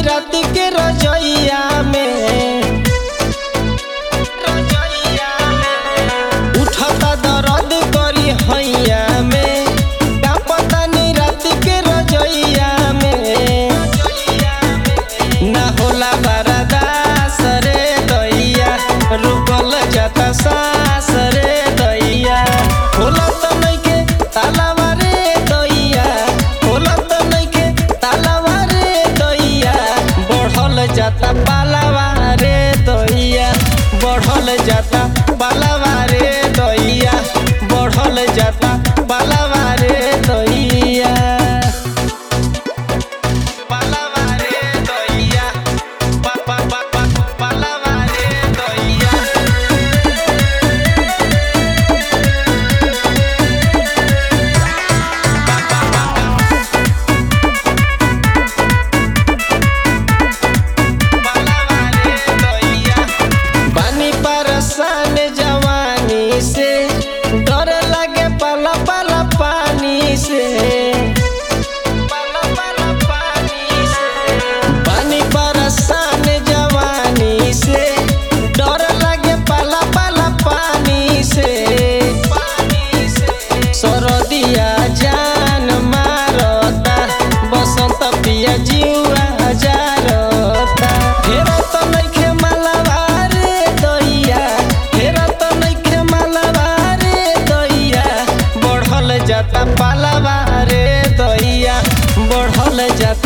रात के रजैया में उठता दर्द करी हैया में का पता नहीं रात के रजैया में ना होला बर्दाश्त रे दैया रुकल जाता सांस रे दैया होला तो नहीं के तालावा रे दैया होला तो नहीं के तालावा रे दैया बढ़ल जाता पालावा रे दैया बढ़ल जाता पालावा रे दैया बढ़ल जाता पालावा रे दैया पालावा रे दैया पालावा रे दैया बानी परसान जवानी से डर लगे पाला पाला पानी से बानी परसान जवानी से डर लगे पाला पाला पानी से सरदिया जान मारता बसंत पिया जीवा जारता फेरा तो नइखे मालवा रे दैया फेरा तो नइखे मालवा रे दैया बढ़ल जाता पालवा रे दैया बढ़ल जाता